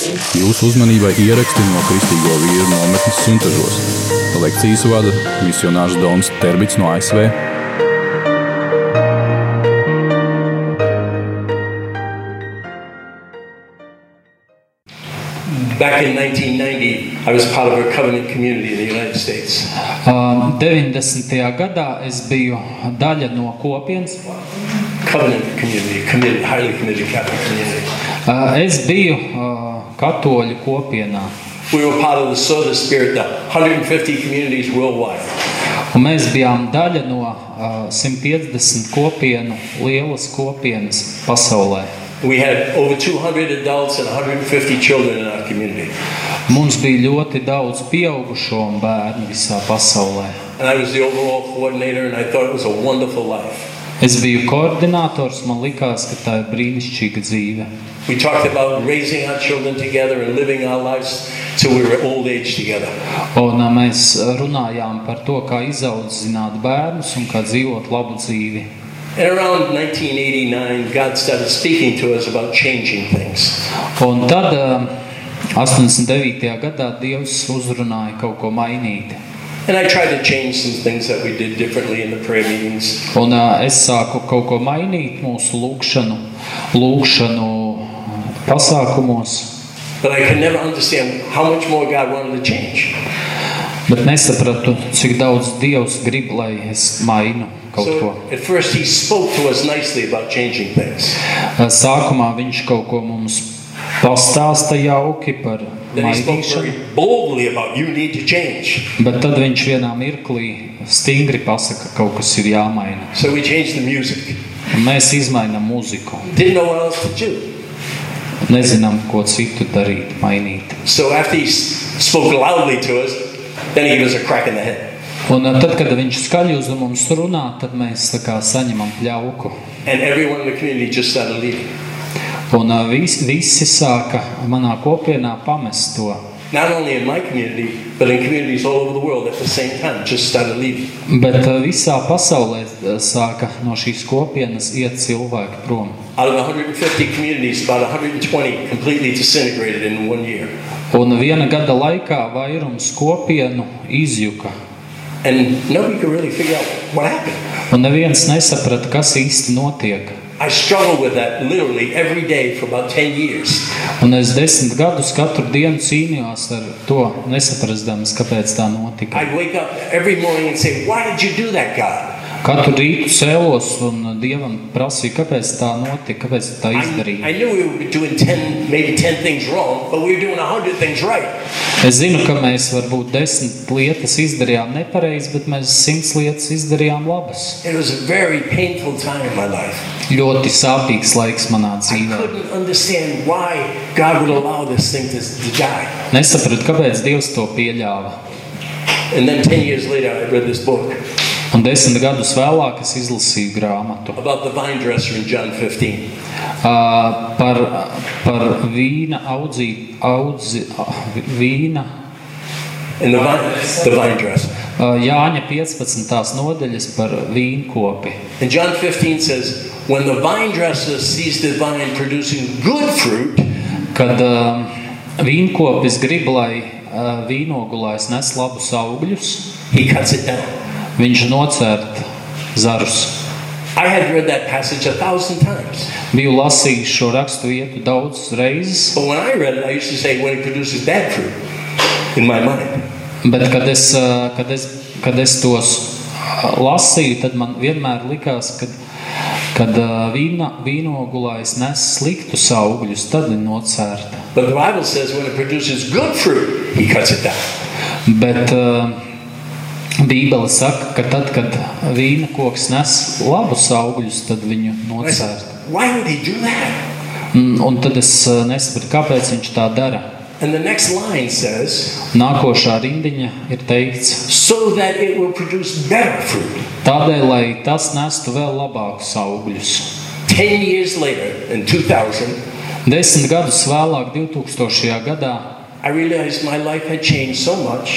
Jūsu uzmanībai ieraksti no Kristīgo vīru nometnes Suntažos. Lekcijas vada misionārs Dons Terbits no ASV. Back in 1990, I was part of a covenant community in the United States. 90. gadā es biju daļa no kopienas. Covenant community, highly committed Catholic community. Es biju katoļu kopienā. We were part of the Sword of the Spirit, the 150 communities worldwide. Un mēs bijām daļa no 150 kopienu, lielas kopienas pasaulē. We had over 200 adults and 150 children in our community. Mums bija ļoti daudz pieaugušo un bērnu visā pasaulē. And I was the overall coordinator, and I thought it was a wonderful life. Es biju koordinators, man likās, ka tā ir brīnišķīga dzīve. We talked about raising our children together and living our lives till we were old age together. Un mēs runājām par to, kā izaudzināt bērnus un kā dzīvot labu dzīvi. And around 1989, God started speaking to us about changing things. Un tad 89. gadā Dievs uzrunāja kaut ko mainīt. And I tried to change some things that we did differently in the prayer meetings. Un es sāku kaut ko mainīt mūsu lūgšanu pasākumos. But I could never understand how much more God wanted to change. Bet nesapratu, cik daudz Dievs grib, lai es mainu kaut ko. So at first he spoke to us nicely about changing things. Sākumā viņš kaut ko mums pastāsta jauki par Then he spoke very mainīšanu. boldly about you need to change. Bet tad viņš vienā mirklī stingri pasaka, ka kaut kas ir jāmaina. So we changed the music. Un mēs izmainām muziku. Didn't know what else to do. Nezinām, ko citu darīt, mainīt. So after he spoke loudly to us, then he gave us a crack in the head. Un tad, kad viņš skaļi uz mums runā, tad mēs tā kā saņemam pļauku. And everyone in the community just started leaving. Un visi sāka manā kopienā pamest to. Not only in my community, but in communities all over the world at the same time, just started leaving. Bet visā pasaulē sāka no šīs kopienas iet cilvēki prom. Out of 150 communities, about 120 completely disintegrated in 1 year. Un viena gada laikā vairums kopienu izjuka. And nobody could really figure out what happened. Un neviens nesaprata, kas īsti notiek. I struggled with that literally every day for about 10 years. Un es 10 gadus katru dienu cīnījos ar to, nesaprastams, kāpēc tā notika. I'd wake up every morning and say, why did you do that, God? Katru rītu cēlos un Dievam prasīju, kāpēc tā notika, kāpēc tā izdarīja. I knew we were doing maybe 10 things wrong, but we were doing 100 things right. Es zinu, ka mēs varbūt 10 lietas izdarījām nepareizi, bet mēs 100 lietas izdarījām labas. It was a very painful time in my life. Ļoti sāpīgs laiks manā I dzīvē. couldn't understand why God would allow this thing to die. Nesapratu, kāpēc Dievs to pieļāva. And then 10 years later, I read this book Un 10 gadus vēlāk es izlasīju grāmatu about the vine dresser in John 15. par vīna vīna And the vine dresser. Jāņa 15. nodaļas par vīnkopi. And John 15 says, when the vine dresser sees the vine producing good fruit, Kad vīnkopis grib, lai vīnogulājs nes labus augļus, he cuts it down. viņš nocērt zarus. I had read that passage 1,000 times. Biju lasījis šo rakstu vietu daudzas reizes, But when I read it, I used to say when it produces bad fruit in my mind. bet kad es tos lasīju, tad man vienmēr likās, kad vīnogulājs nes sliktus augļus, tad ir nocērta. But the Bible says when it produces good fruit, he cuts it down. Bet Bībele saka, ka tad, kad vīna koks nes labus augļus, tad viņu And I said, nocērta. why would he do that? Un tad es nesapratu, kāpēc viņš tā dara. And the next line says, Nākošā rindiņa ir teikts, so that it will produce better fruit. tādēļ, lai tas nestu vēl labākus augļus. 10 years later, in 2000, 10 gadus vēlāk, 2000. gadā, I realized my life had changed so much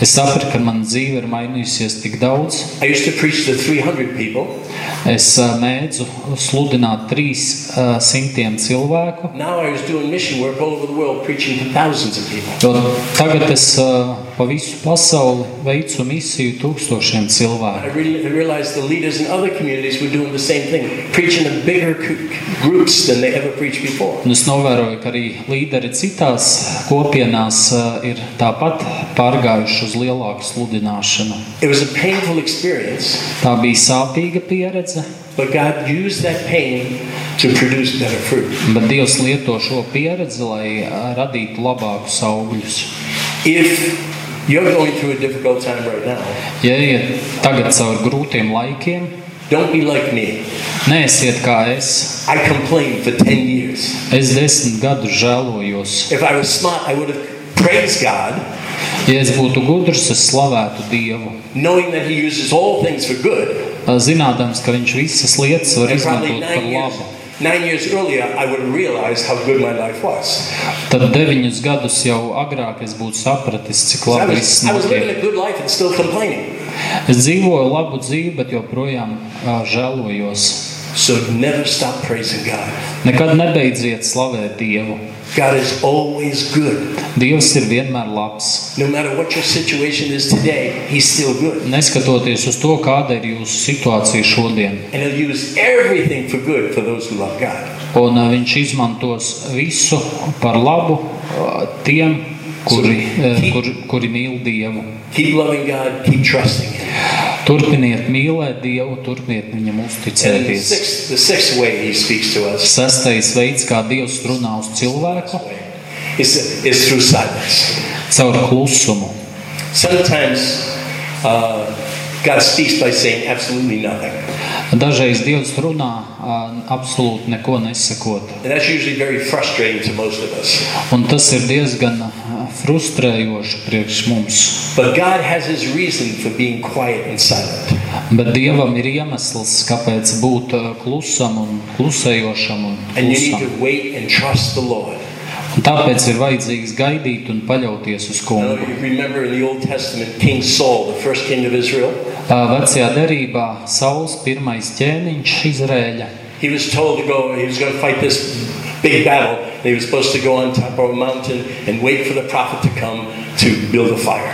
Es sapratu, ka mana dzīve ir mainījusies tik daudz. I used to preach to 300 people. Es mēdzu sludināt 300 cilvēku. Now I was doing mission work all over the world, preaching to thousands of people. Tagad es pa visu pasauli veicu misiju tūkstošiem cilvēku. I realized the leaders in other communities were doing the same thing, preaching to bigger groups than they ever preached before. Un es novēroju, ka arī līderi citās kopienās ir tāpat pārgājuši uz lielāku sludināšanu. It was a painful experience. Tā bija sāpīga pieredze. But God used that pain to produce better fruit. Bet Dievs lieto šo pieredzi, lai radītu labākus augļus. If you're going through a difficult time right now, Ja iet tagad caur grūtiem laikiem, don't be like me. neesiet kā es. I complained for 10 years. Es 10 gadus žēlojos. If I was smart, I would have praised God, Ja es būtu gudrs, es slavētu Dievu. knowing that He uses all things for good. Zinādams, ka Viņš visas lietas var And probably izmantot par labu. 9 years earlier, I would have realized how good my life was. Tad 9 gadus jau agrāk es būtu sapratis, cik I labi viss was living notiek. a good life and still complaining. Es dzīvoju labu dzīvi, bet joprojām žēlojos. So never stop praising God. Nekad nebeidziet slavēt Dievu. God is always good. Dievs ir vienmēr labs. No matter what your situation is today, He's still good. Neskatoties uz to, kāda ir jūsu situācija šodien. And He'll use everything for good for those who love God. Un Viņš izmantos visu par labu tiem, kuri mīl Dievu. Keep loving God, keep trusting Him. Turpiniet mīlēt Dievu, turpiniet Viņam And uzticēties. the sixth way He speaks to us 6. veids, kā Dievs runā uz cilvēku, is through silence. caur klusumu. Sometimes God speaks by saying absolutely nothing. Dažreiz Dievs runā absolūti neko nesakot. And that's usually very frustrating to most of us. Un tas ir diezgan frustrējoši priekš mums. But God has His reason for being quiet and silent. Bet Dievam ir iemesls, kāpēc būt klusam un klusējošam un And you need klusam. to wait and trust the Lord. Un tāpēc ir vajadzīgs gaidīt un paļauties uz Now, Kungu. you remember in the Old Testament, King Saul, the first king of Israel, Vecajā derībā Sauls pirmais ķēniņš Izrēļa. he was told to go, he was going to fight this big battle. And he was supposed to go on top of a mountain and wait for the prophet to come to build a fire.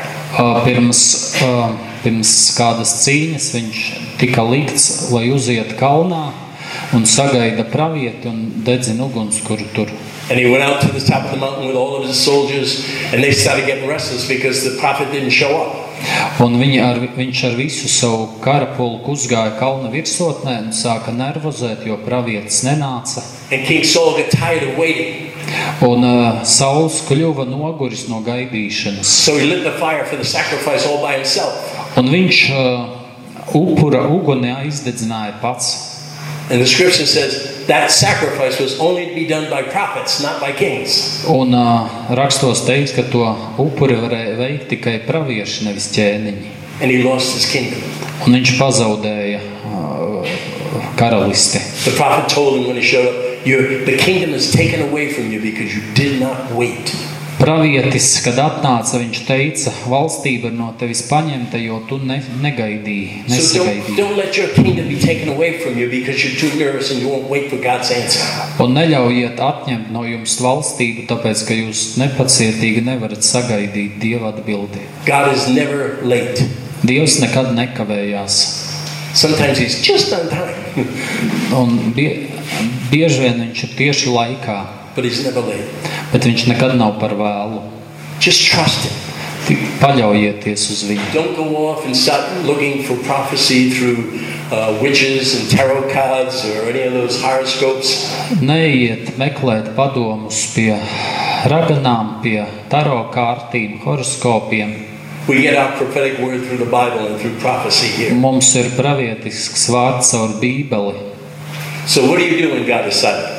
Pirms kādas cīņas viņš tika likts, lai uziet kalnā un sagaida pravieti un dedzina ugunskura tur. And he went out to the top of the mountain with all of his soldiers, and they started getting restless because the prophet didn't show up. Un viņš ar visu savu karapulku uzgāja kalna virsotnē un sāka nervozēt, jo pravietis nenāca. And King Saul got tired of waiting. Un Sauls kļuva noguris no gaidīšanas. So he lit the fire for the sacrifice all by himself. Un viņš upura uguni aizdedzināja pats. And the scripture says that sacrifice was only to be done by prophets, not by kings. Un rakstos teiks, ka to upuri varēja veikt tikai pravieši, nevis ķēniņi. And he lost his kingdom. Un viņš pazaudēja karalisti. The prophet told him when he showed up, the kingdom is taken away from you because you did not wait. Pravietis, kad atnāca, viņš teica, valstība ir no tevis paņemta, jo tu negaidīji, So nesagaidīji. don't let your kingdom be taken away from you because you're too nervous and you won't wait for God's answer. Un neļaujiet atņemt no jums valstību, tāpēc, ka jūs nepacietīgi nevarat sagaidīt Dieva atbildi. God is never late. Dievs nekad nekavējās. Sometimes He's just on time, Un bieži vien viņš ir tieši laikā, but He's never late. bet viņš nekad nav par vēlu. Just trust Him. Tik paļaujieties uz viņu. Don't go off and start looking for prophecy through witches and tarot cards or any of those horoscopes. Neiet meklēt padomus pie raganām, pie taro kārtīm, horoskopiem. We get our prophetic word through the Bible and through prophecy here. Mums ir pravietisks vārds caur Bībeli. So what do you do when God is silent?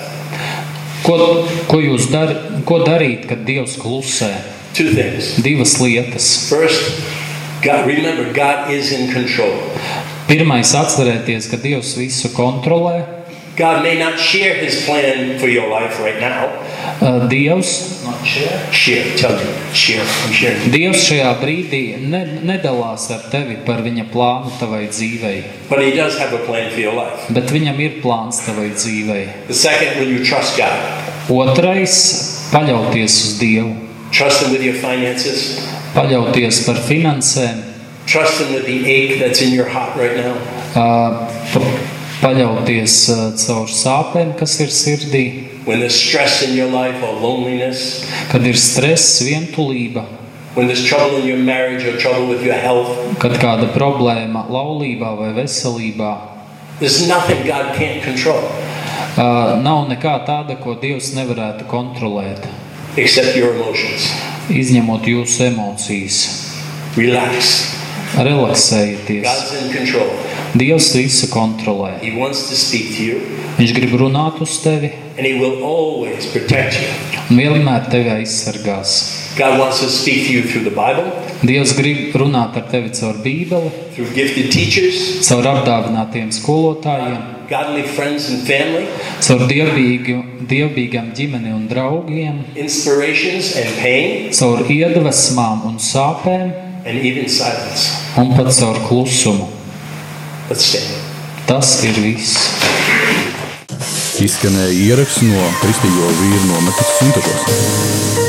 Ko darīt, kad Dievs klusē? Two things. Divas lietas. First, remember, God is in control. Pirmais, atcerēties, ka Dievs visu kontrolē. God may not share His plan for your life right now. Dievs Share. Tell me. Share. I'm sharing. Dievs šajā brīdī nedalās ar tevi par viņa plānu tavai dzīvei, But he does have a plan for your life. bet viņam ir plāns tavai dzīvei. The second, will you trust God? Otrais, paļauties uz Dievu, Trust him with your finances. paļauties par finansēm, Trust him with the ache that's in your heart right now. paļauties caur sāpēm, kas ir sirdī, When there's stress in your life or loneliness. kad ir stress, vientulība, When there's trouble in your marriage or trouble with your health. kad kāda problēma laulībā vai veselībā. There's nothing God can't control Nav nekā tāda, ko Dievs nevarētu kontrolēt, except your emotions. izņemot jūsu emocijas. Relax. Relaksējieties. God's in control. Dievs visu kontrolē. He wants to speak to you, Viņš grib runāt uz tevi and he will always protect you. un vienmēr tevi aizsargās. God wants to speak to you through the Bible, Dievs grib runāt ar tevi caur Bībeli, through gifted teachers, caur apdāvinātiem skolotājiem, godly friends and family, caur dievbīgam ģimeni un draugiem, inspirations and pain, caur iedvesmām un sāpēm and even silence. un pat caur klusumu. Let's stand. Tas ir viss. Izskanēja ieraksts no Kristīgo vīru nometnes Suntažos.